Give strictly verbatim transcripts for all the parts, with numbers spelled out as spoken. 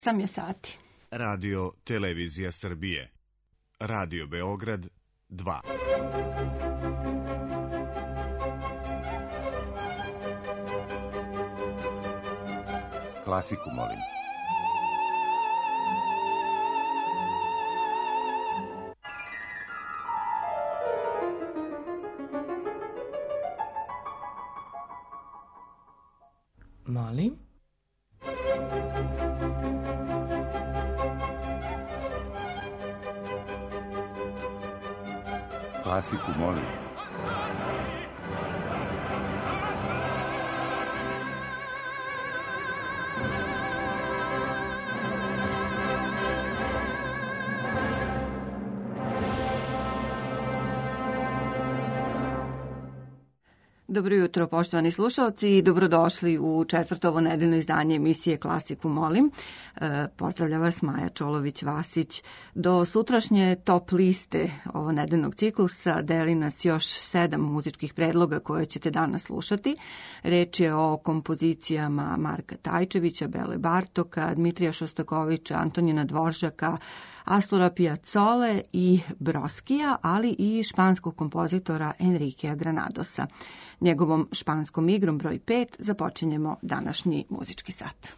Osam je sati. Radio Televizija Srbije. Radio Beograd dva. Klasiku molim. Molim? Klasiku molim. Dobro jutro, poštovani slušalci, i dobrodošli u četvrtovo nedeljno izdanje emisije Klasiku molim. E, pozdravlja vas Maja Čolović-Vasić. Do sutrašnje top liste ovo nedeljnog ciklusa deli nas još sedam muzičkih predloga koje ćete danas slušati. Reč je o kompozicijama Marka Tajčevića, Bele Bartoka, Dmitrija Šostakovića, Antonina Dvoržaka, Astora Piazzole i Broskija, ali i španskog kompozitora Enriquea Granadosa. Njegovom španskom igrom broj pet započinjemo današnji muzički sat.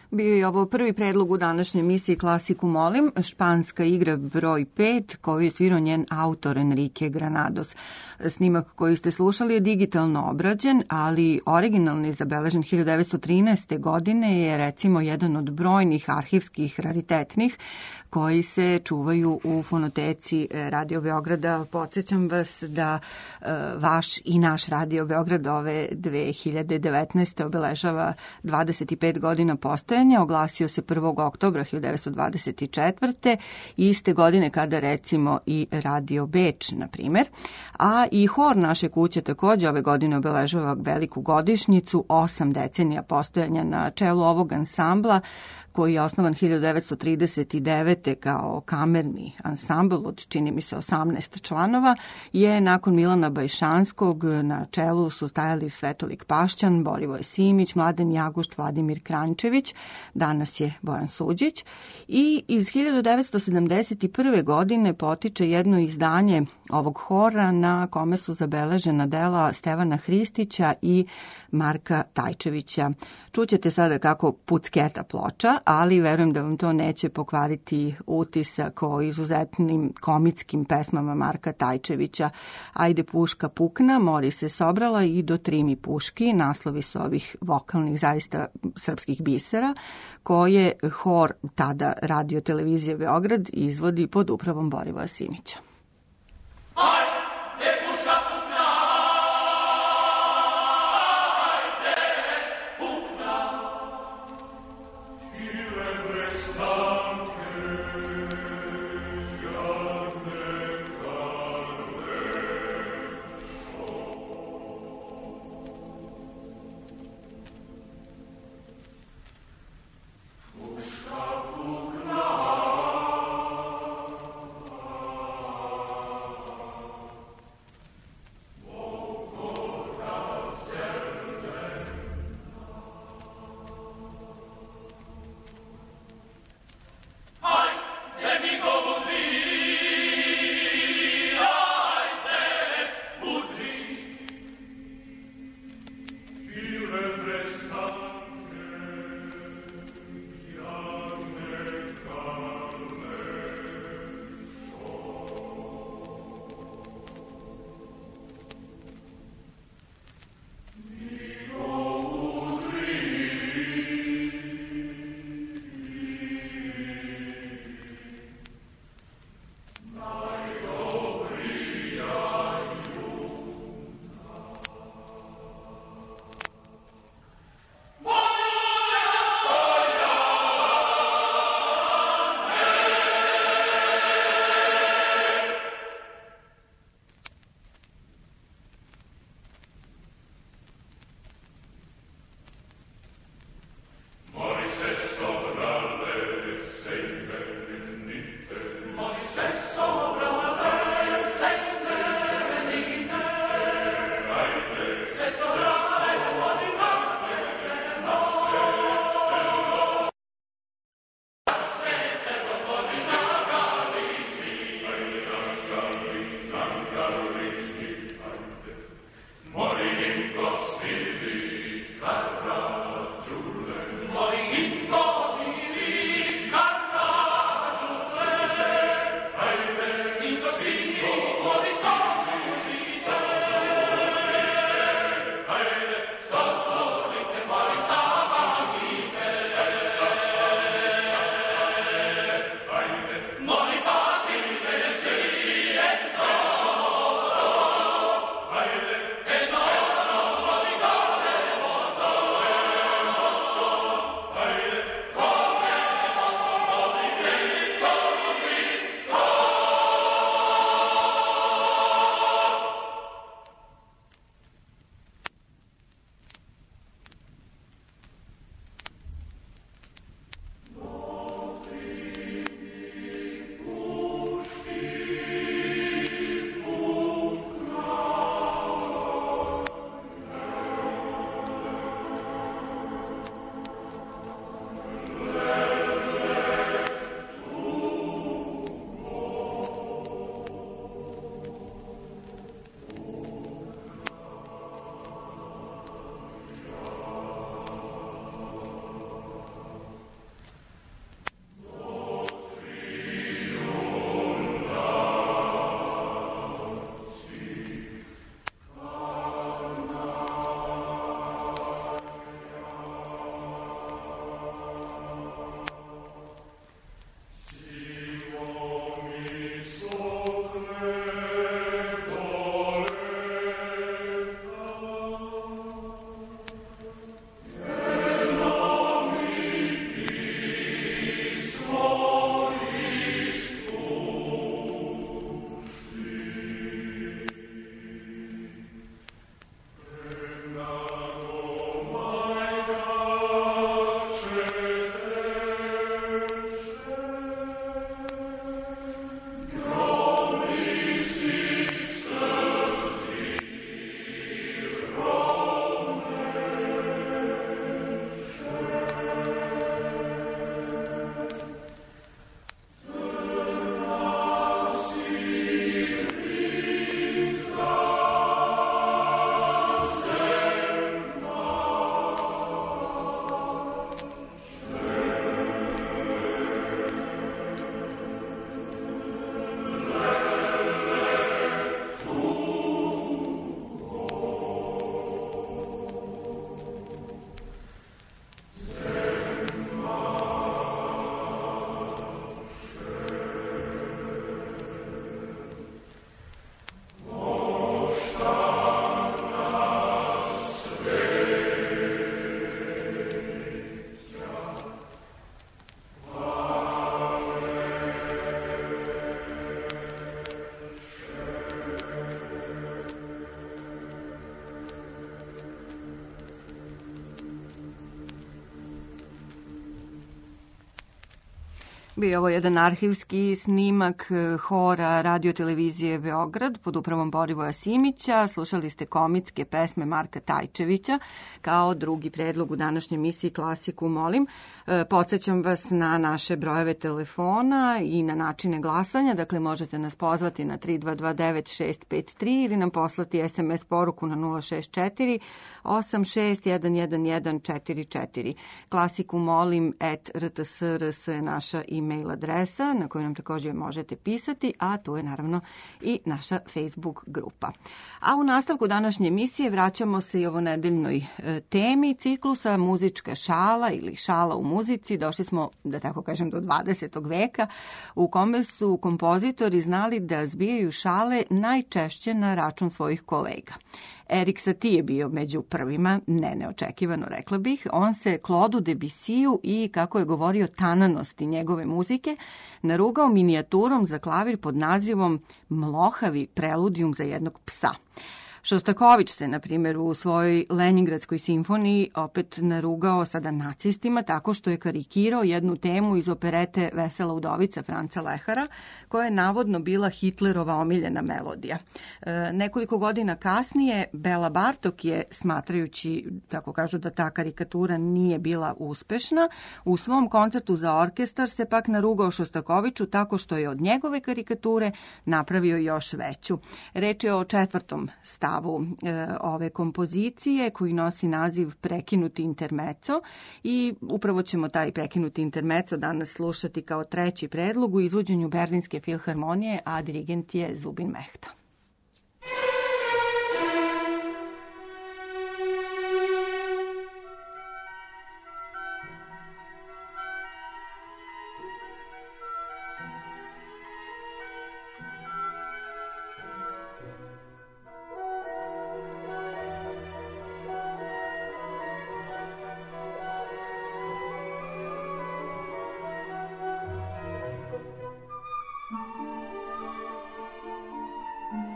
Bio je ovo prvi predlog u današnjoj emisiji Klasiku molim, španska igra broj pet, koju je svirao njen autor Enrique Granados. Snimak koji ste slušali je digitalno obrađen, ali originalni, zabeležen hiljadu devetsto trinaeste. godine, je recimo jedan od brojnih arhivskih raritetnih koji se čuvaju u fonoteci Radio Beograda. Podsjećam vas da e, vaš i naš Radio Beograd ove dve hiljade devetnaeste. obeležava dvadeset pet godina postojanja. Oglasio se prvog oktobra hiljadu devetsto dvadeset četvrte. iste godine kada recimo i Radio Beč, na primer. A i hor naše kuće takođe ove godine obeležava veliku godišnjicu, osam decenija postojanja. Na čelu ovog ansambla, koji je osnovan hiljadu devetsto trideset devete. kao kamerni ansambl od, čini mi se, osamnaest članova, je nakon Milana Bajšanskog na čelu su stajali Svetolik Pašćan, Borivoje Simić, Mladen Jagušt, Vladimir Kranjčević, danas je Bojan Suđić. I iz hiljadu devetsto sedamdeset prve. godine potiče jedno izdanje ovog hora na kome su zabeležena dela Stevana Hristića i Marka Tajčevića. Čućete sada kako pucketa ploča, ali verujem da vam to neće pokvariti utisak o izuzetnim komitskim pesmama Marka Tajčevića. Ajde puška pukna, mori se sobrala i do trimi puški, naslovi su ovih vokalnih, zaista srpskih bisera, koje hor tada Radio Televizije Beograd izvodi pod upravom Borivoja Simića. Puška pukna, Bio je ovo jedan arhivski snimak hora Radio-televizije Beograd pod upravom Borivoja Simića. Slušali ste komitske pesme Marka Tajčevića kao drugi predlog u današnjoj emisiji Klasiku molim. Podsećam vas na naše brojeve telefona i na načine glasanja. Dakle, možete nas pozvati na tri dva dva devet šest pet tri ili nam poslati es em es poruku na nula šest četiri osam šest jedan jedan jedan četiri četiri. Klasiku molim at r t s r s je naša e-mail adresa na koju nam također možete pisati, a tu je naravno i naša Facebook grupa. A u nastavku današnje emisije vraćamo se i ovonedeljnoj temi ciklusa muzička šala ili šala u muzici. Došli smo, da tako kažem, do dvadesetog veka u kome su kompozitori znali da zbijaju šale najčešće na račun svojih kolega. Erik Satie je bio među prvima, ne neočekivano rekla bih. On se Claude Debussiju i, kako je govorio, tananosti njegove muzike narugao minijaturom za klavir pod nazivom Mlohavi preludijum za jednog psa. Šostaković se, na primjer, u svojoj Leningradskoj simfoniji opet narugao sada nacistima tako što je karikirao jednu temu iz operete Vesela udovica Franca Lehara, koja je navodno bila Hitlerova omiljena melodija. E, nekoliko godina kasnije Bela Bartok je, smatrajući, kako kažu, da ta karikatura nije bila uspešna, u svom koncertu za orkestar se pak narugao Šostakoviću tako što je od njegove karikature napravio još veću. Reč je o četvrtom stavu ove kompozicije koji nosi naziv Prekinuti intermeco i upravo ćemo taj Prekinuti intermeco danas slušati kao treći predlog u izvođenju Berlinske filharmonije, a dirigent je Zubin Mehta. Thank you.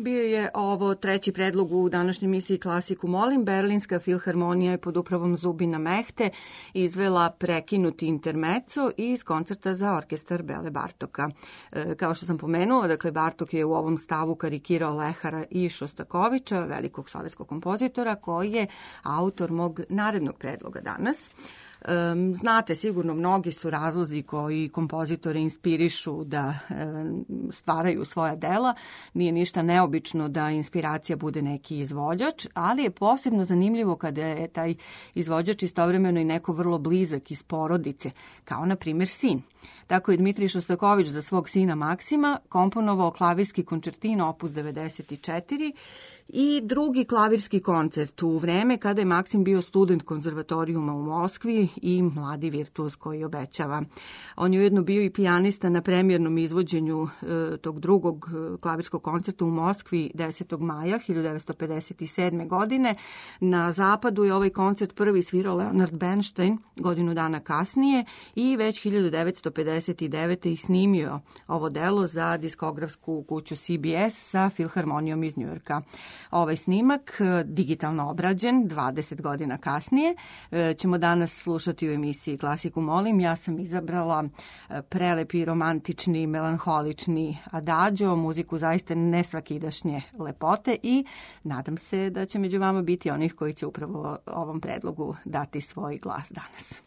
Bio je ovo treći predlog u današnjoj emisiji Klasiku molim. Berlinska filharmonija je pod upravom Zubina Mehte izvela Prekinuti intermezzo iz koncerta za orkestar Bele Bartoka. E, kao što sam pomenuo, dakle, Bartok je u ovom stavu karikirao Lehara i Šostakoviča, velikog sovjetskog kompozitora, koji je autor mog narednog predloga danas. Um, znate, sigurno mnogi su razlozi koji kompozitore inspirišu da um, stvaraju svoja dela. Nije ništa neobično da inspiracija bude neki izvođač, ali je posebno zanimljivo kada je taj izvođač istovremeno i neko vrlo blizak iz porodice, kao na primjer sin. Tako je Dmitrij Šostakovič za svog sina Maksima komponovao klavirski koncertino opus devedeset četiri i drugi klavirski koncert u vreme kada je Maksim bio student konzervatorijuma u Moskvi i mladi virtuoz koji obećava. On je ujedno bio i pijanista na premijernom izvođenju e, tog drugog klavirskog koncerta u Moskvi desetog maja hiljadu devetsto pedeset sedme. godine. Na zapadu je ovaj koncert prvi svirao Leonard Bernstein godinu dana kasnije i već hiljadu devetsto pedeset devete. i snimio ovo delo za diskografsku kuću C B S sa Filharmonijom iz Njujorka. Ovaj snimak, digitalno obrađen dvadeset godina kasnije, ćemo danas slušati u emisiji Klasiku molim. Ja sam izabrala prelepi, romantični, melanholični adagio, muziku zaista nesvakidašnje lepote i nadam se da će među vama biti onih koji će upravo ovom predlogu dati svoj glas danas.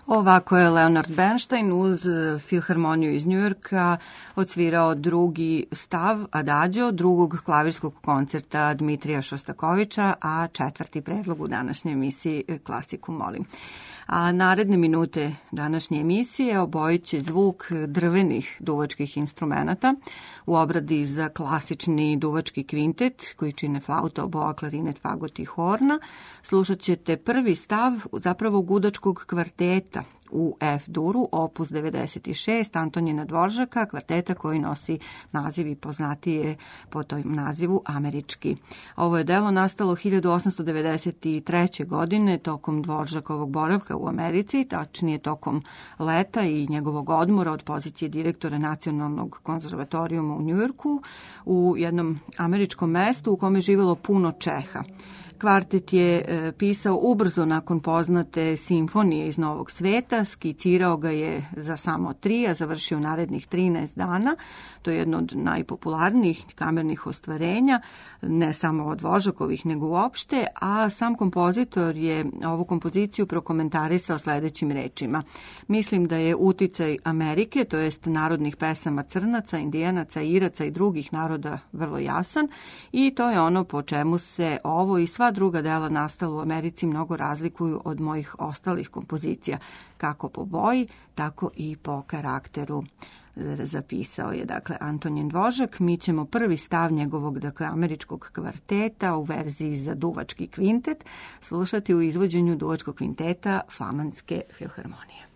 Ovako je Leonard Bernstein uz Filharmoniju iz Njujorka odsvirao drugi stav Adagio drugog klavirskog koncerta Dmitrija Šostakovića, a četvrti predlog u današnjoj emisiji Klasiku molim. A naredne minute današnje emisije obojit će zvuk drvenih duvačkih instrumenata u obradi za klasični duvački kvintet koji čine flauta, oboa, klarinet, fagot i horna. Slušat ćete prvi stav zapravo gudačkog kvarteta u F-duru, opus devedeset šest Antonijina Dvoržaka, kvarteta koji nosi naziv i poznatije po tom nazivu američki. Ovo je delo nastalo hiljadu osamsto devedeset treće. godine tokom Dvoržakovog boravka u Americi, tačnije tokom leta i njegovog odmora od pozicije direktora Nacionalnog konzervatorijuma u Njujorku u jednom američkom mestu u kome je živelo puno Čeha. Kvartet je e, pisao ubrzo nakon poznate simfonije iz Novog sveta, skicirao ga je za samo tri, a završio narednih trinaest dana. To je jedno od najpopularnijih kamernih ostvarenja, ne samo od Dvoržakovih, nego uopšte, a sam kompozitor je ovu kompoziciju prokomentarisao sledećim rečima. Mislim da je uticaj Amerike, to jest narodnih pesama Crnaca, Indijanaca, Iraca i drugih naroda vrlo jasan i to je ono po čemu se ovo i sva druga dela nastala u Americi mnogo razlikuju od mojih ostalih kompozicija, kako po boji, tako i po karakteru. Zapisao je, dakle, Antonijin Dvoržak. Mi ćemo prvi stav njegovog, dakle, američkog kvarteta u verziji za duvački kvintet slušati u izvođenju duvačkog kvinteta Flamanske filharmonije.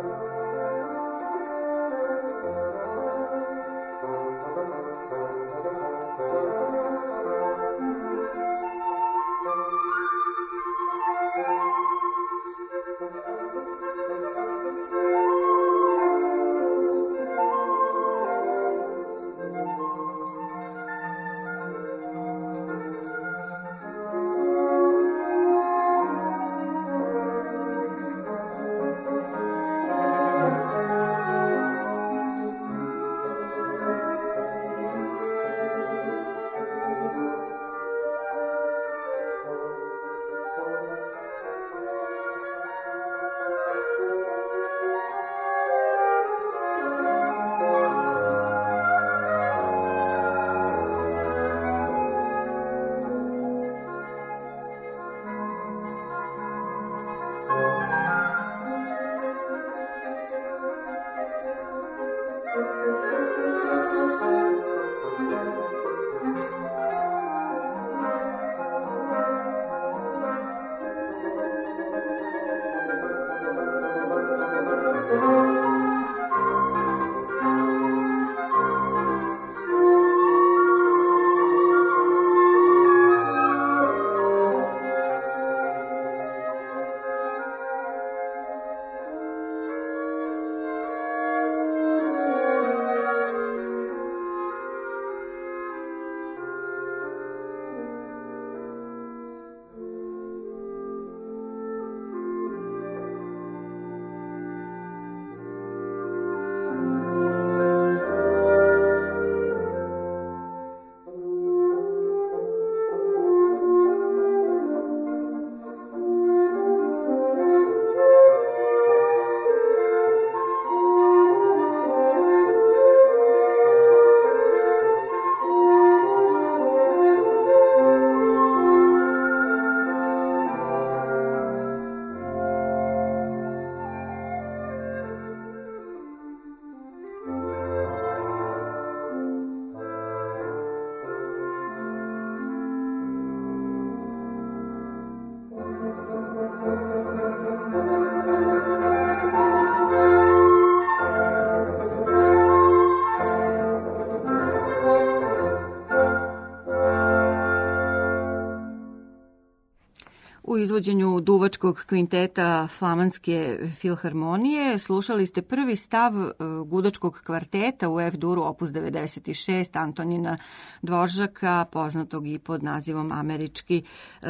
U izvođenju duvačkog kvinteta Flamanske filharmonije slušali ste prvi stav gudačkog kvarteta u F-duru opus devedeset šest Antonina Dvoržaka, poznatog i pod nazivom Američki.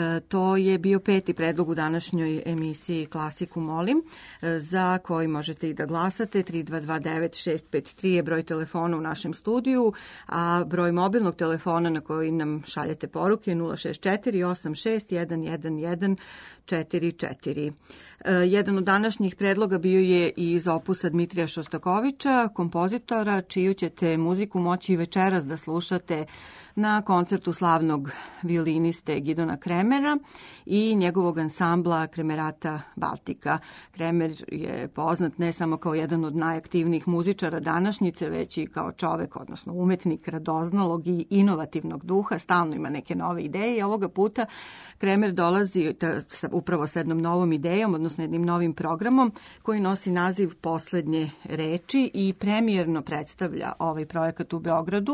To je bio peti predlog u današnjoj emisiji Klasiku molim, za koji možete i da glasate. tri dva dva devet šest pet tri je broj telefona u našem studiju, a broj mobilnog telefona na koji nam šaljete poruke je nula šest četiri osam šest jedan jedan jedan četiri četiri. Jedan od današnjih predloga bio je iz opusa Dmitrija Šostakovića, kompozitora, čiju ćete muziku moći večeras da slušate na koncertu slavnog violiniste Gidona Kremera i njegovog ansambla Kremerata Baltika. Kremer je poznat ne samo kao jedan od najaktivnijih muzičara današnjice, već i kao čovek, odnosno umetnik radoznalog i inovativnog duha, stalno ima neke nove ideje i ovoga puta Kremer dolazi upravo s jednom novom idejom, odnosno jednim novim programom koji nosi naziv Poslednje reči i premijerno predstavlja ovaj projekat u Beogradu.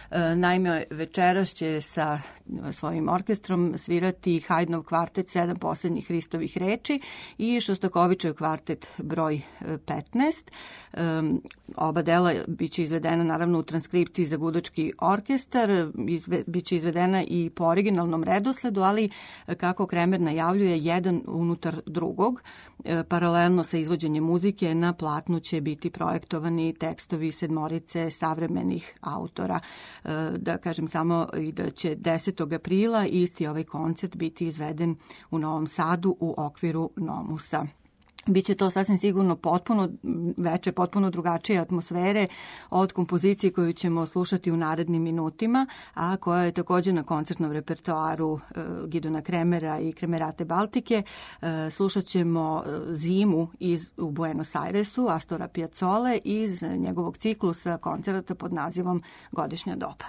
Naime, večeras će sa svojim orkestrom svirati Haydnov kvartet Sedam poslednjih Hristovih reči i Šostakovićev kvartet broj petnaest. Oba dela biće izvedena naravno u transkripciji za gudački orkestar, izve, biće izvedena i po originalnom redosledu, ali kako Kremer najavljuje, jedan unutar drugog. Paralelno sa izvođenjem muzike na platnu će biti projektovani tekstovi sedmorice savremenih autora. Da kažem samo i da će desetog aprila isti ovaj koncert biti izveden u Novom Sadu u okviru Nomusa. Biće to sasvim sigurno potpuno veće, potpuno drugačije atmosfere od kompozicije koju ćemo slušati u narednim minutima, a koja je također na koncertnom repertoaru e, Gidona Kremera i Kremerate Baltike. E, slušat ćemo Zimu iz, u Buenos Airesu, Astora Piazzole, iz njegovog ciklusa koncerata pod nazivom Godišnja doba.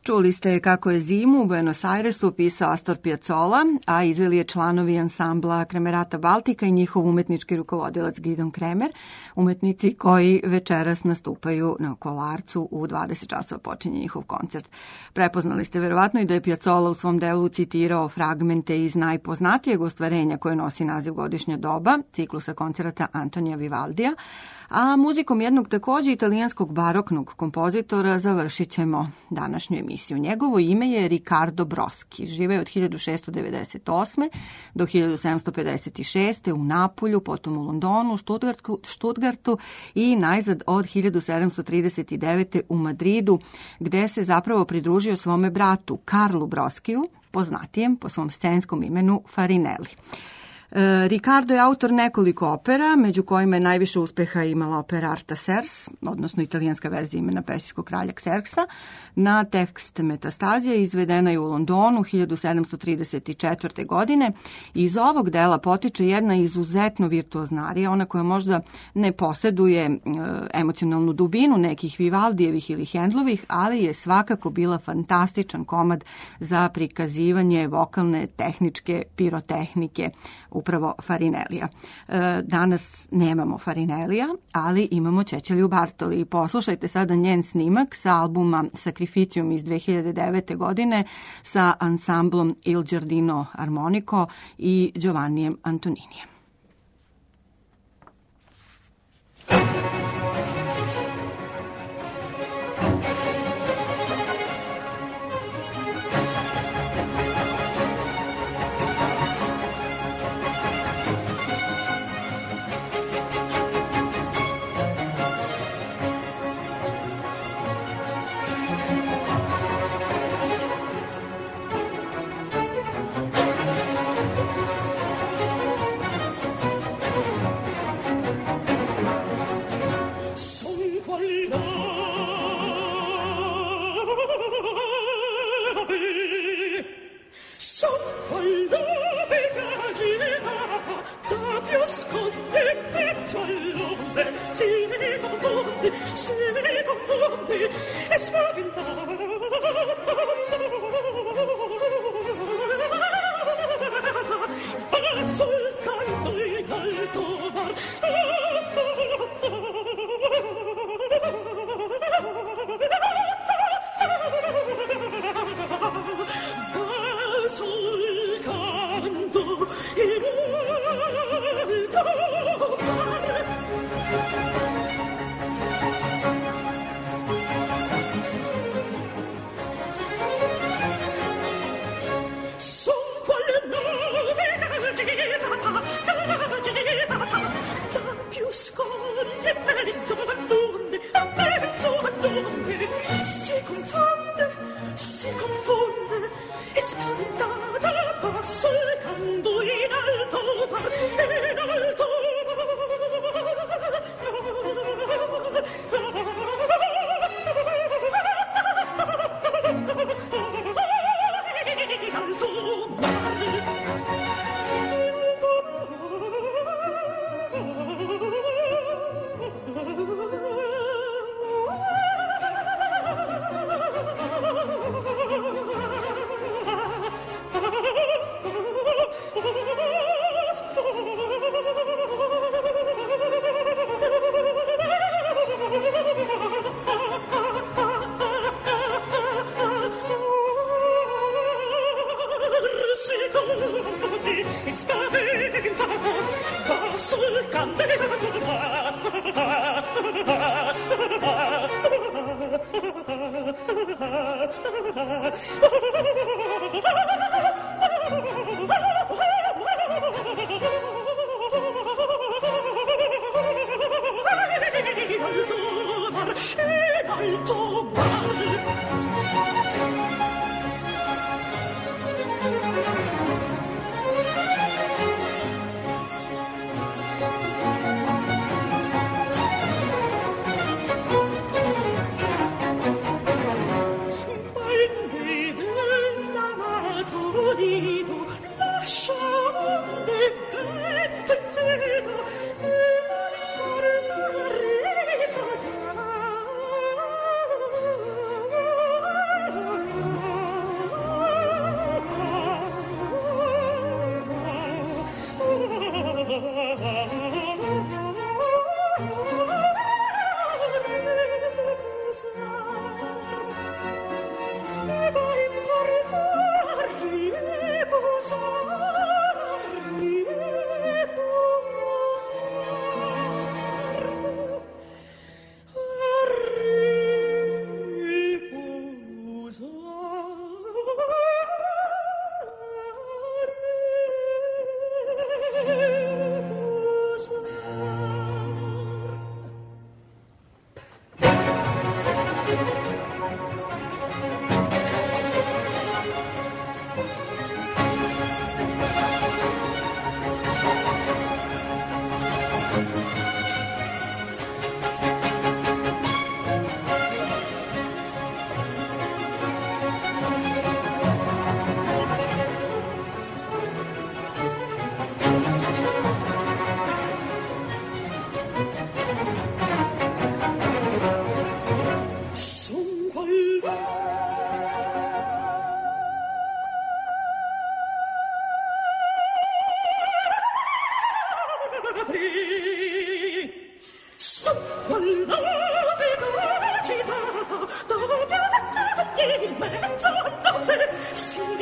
Čuli ste kako je zimu u Buenos Airesu pisao Astor Piazzolla, a izveli je članovi ansambla Kremerata Baltika i njihov umetnički rukovodilac Gidon Kremer, umetnici koji večeras nastupaju na Kolarcu u dvadeset časova počinje njihov koncert. Prepoznali ste verovatno i da je Piazzolla u svom delu citirao fragmente iz najpoznatijeg ostvarenja koje nosi naziv Godišnja doba, ciklusa koncerata Antonija Vivaldija, a muzikom jednog takođe italijanskog baroknog kompozitora završit ćemo današnju emisiju. Njegovo ime je Riccardo Broschi. Živeo je od hiljadu šesto devedeset osme do hiljadu sedamsto pedeset šeste u Napolju, potom u Londonu, Štutgartu, Štutgartu i najzad od hiljadu sedamsto trideset devete u Madridu, gde se zapravo pridružio svome bratu Karlu Broskiju, poznatijem po svom scenskom imenu Farinelli. Riccardo je autor nekoliko opera, među kojima je najviše uspeha imala opera Artaserks, odnosno italijanska verzija imena persijskog kralja Kserksa, na tekst Metastazija, izvedena je u Londonu hiljadu sedamsto trideset četvrte. godine. Iz ovog dela potiče jedna izuzetno virtuozna arija, ona koja možda ne poseduje e, emocionalnu dubinu nekih Vivaldijevih ili Hendlovih, ali je svakako bila fantastičan komad za prikazivanje vokalne, tehničke, pirotehnike upravo Farinellija. Danas nemamo Farinellija, ali imamo Ceciliu Bartoli. Poslušajte sada njen snimak sa albuma Sacrificium iz dve hiljade devete. godine sa ansamblom Il Giardino Armonico i Giovannijem Antoninijem.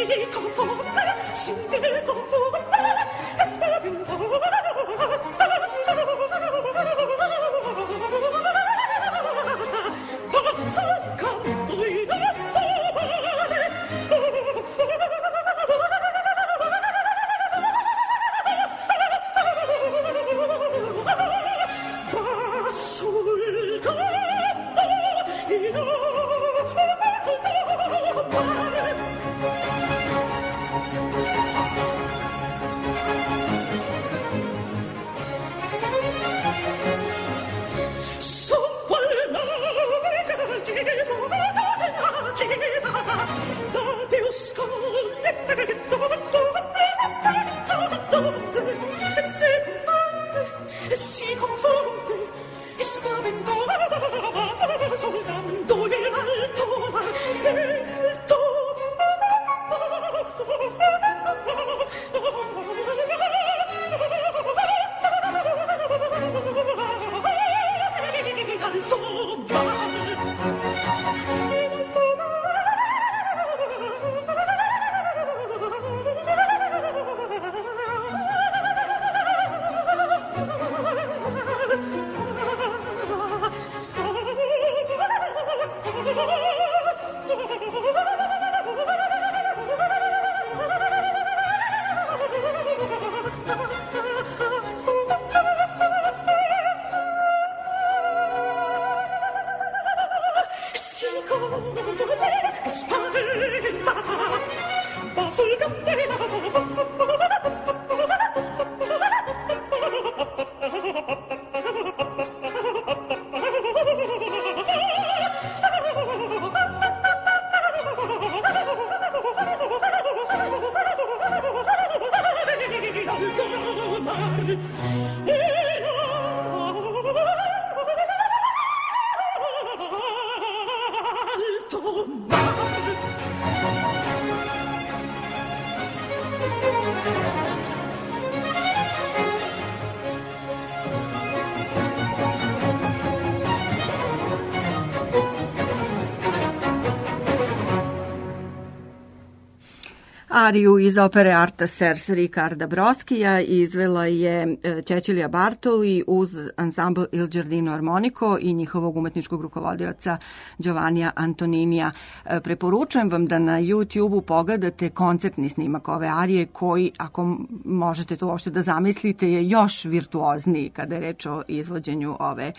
Ariju iz opere Arta Sers Ricarda Broskija izvela je Cecilia Bartoli uz ansambl Il Giardino Armonico i njihovog umetničkog rukovodioca Giovannija Antoninija. Preporučujem vam da na YouTube-u pogledate koncertni snimak ove arije koji, ako možete to uopšte da zamislite, je još virtuozniji kada je reč o izvođenju ove,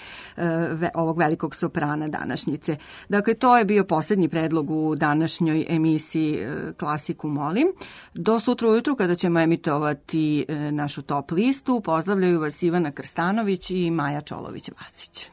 ovog velikog soprana današnjice. Dakle, to je bio poslednji predlog u današnjoj emisiji Klasiku molim. Do sutra ujutru kada ćemo emitovati našu top listu, pozdravljaju vas Ivana Krstanović i Maja Čolović-Vasić.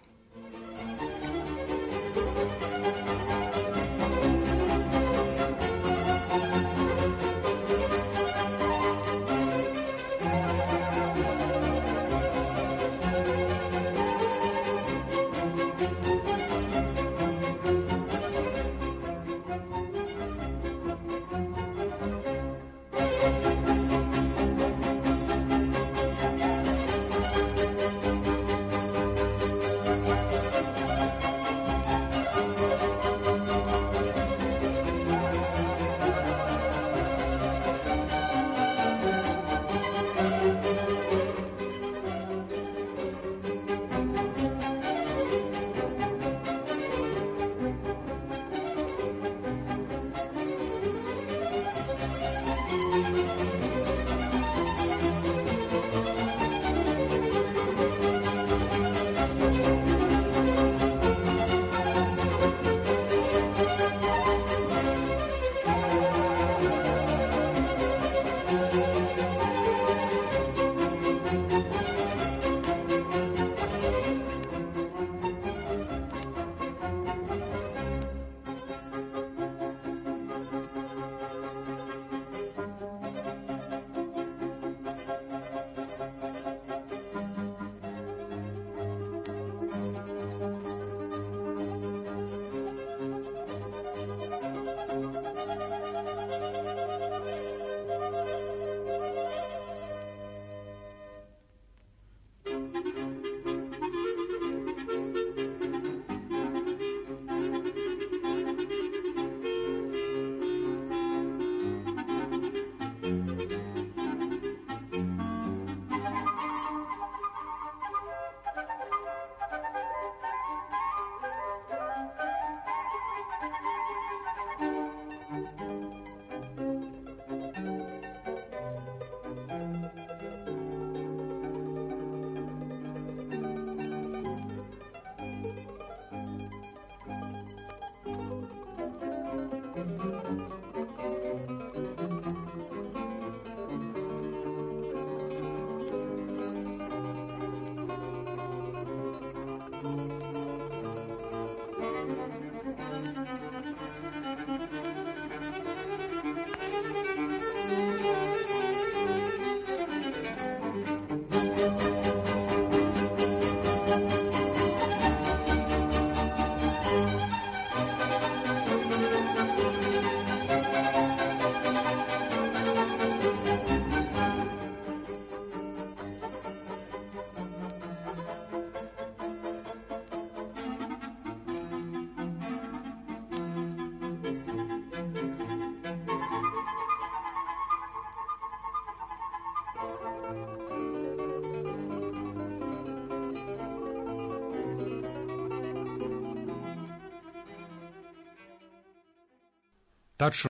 tačno